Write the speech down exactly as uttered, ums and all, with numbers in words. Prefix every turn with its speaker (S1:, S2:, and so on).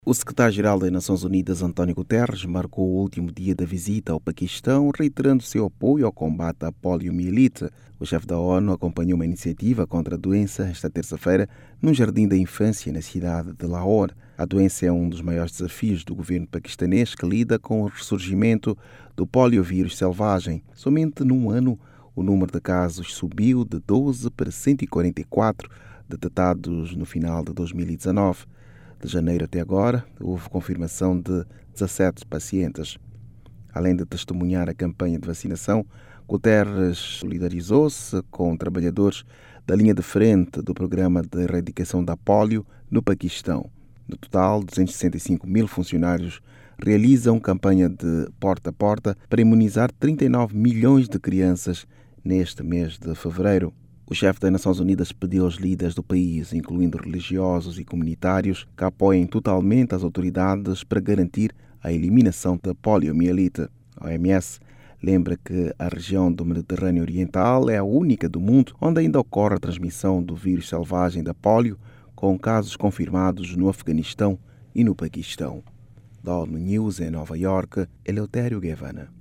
S1: O secretário-geral das Nações Unidas, António Guterres, marcou o último dia da visita ao Paquistão, reiterando seu apoio ao combate à poliomielite. O chefe da ONU acompanhou uma iniciativa contra a doença esta terça-feira num jardim da infância na cidade de Lahore. A doença é um dos maiores desafios do governo paquistanês, que lida com o ressurgimento do poliovírus selvagem. Somente num ano, o número de casos subiu de doze para cento e quarenta e quatro, detectados no final de dois mil e dezanove. De janeiro até agora, houve confirmação de dezassete pacientes. Além de testemunhar a campanha de vacinação, Guterres solidarizou-se com trabalhadores da linha de frente do programa de erradicação da polio no Paquistão. No total, duzentos e sessenta e cinco mil funcionários realizam campanha de porta a porta para imunizar trinta e nove milhões de crianças neste mês de fevereiro. O chefe das Nações Unidas pediu aos líderes do país, incluindo religiosos e comunitários, que apoiem totalmente as autoridades para garantir a eliminação da poliomielite. A O M S lembra que a região do Mediterrâneo Oriental é a única do mundo onde ainda ocorre a transmissão do vírus selvagem da polio, com casos confirmados no Afeganistão e no Paquistão. Da ONU News em Nova Iorque, Eleutério Guevara.